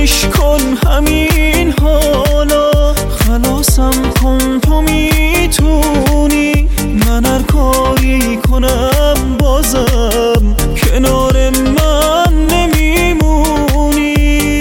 ولش کن همین حالا، خلاصم کن تو میتونی. من هر کاری کنم بازم کنار من نمیمونی.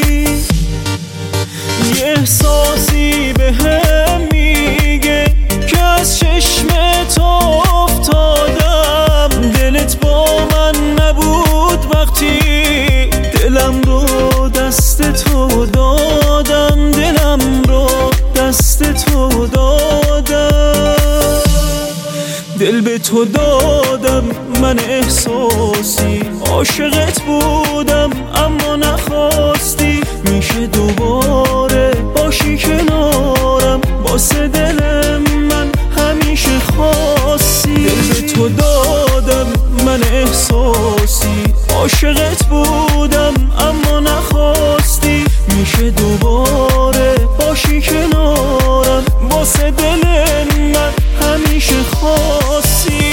یه احساسی بهم میگه که از چشمت افتادم. دلت با من نبود وقتی دلم رو دست تو دادم، دلم رو دست تو دادم. دل به تو دادم من احساسی، عاشقت بودم اما نخواستی. میشه دوباره باشی کنارم، واسه دل من همیشه خواستی. دل به تو دادم من احساسی، عاشقت بودم اما نخواستی. میشه دوباره باشی کنارم، واسه دل من همیشه خواستی.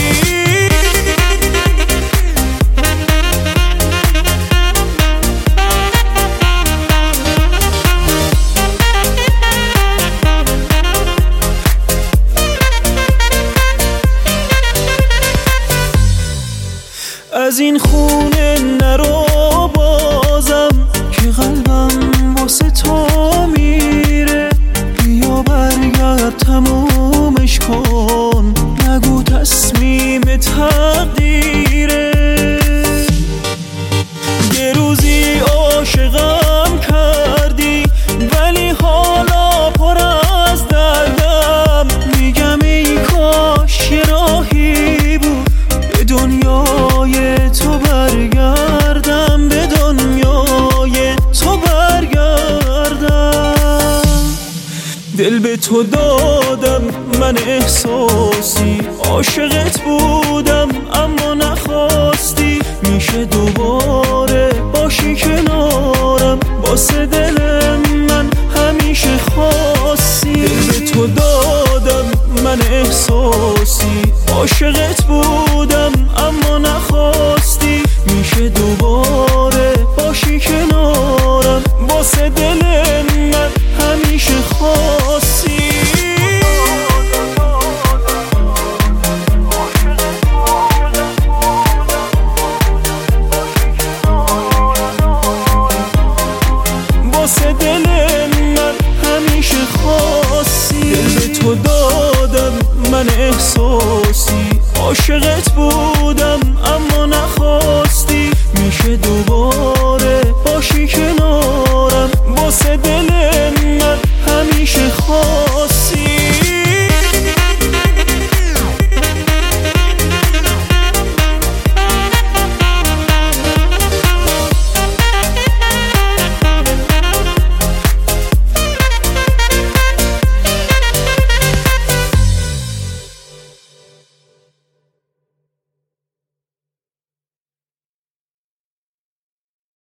از این خونه نرو بازم که قلبم واسه تو میره. بیا برگرد تمومش کن، نگو تصمیم تقدیره. یه روزی عاشقم کردی ولی حالا پر از دردم. میگم ای کاش یه راهی بود به دنیای تو برگردم، به دنیای تو برگردم. دل به تو دادم من احساسی، عاشقت بودم اما نخواستی. میشه دوباره باشی کنارم، واسه دل من همیشه خواستی. دل به تو دادم من احساسی، عاشقت بودم اما نخواستی. میشه دوباره باشی کنارم، واسه دل من همیشه خواستی. واسه دل من همیشه خواستی. دل به تو دادم من احساسی، عاشقت بودم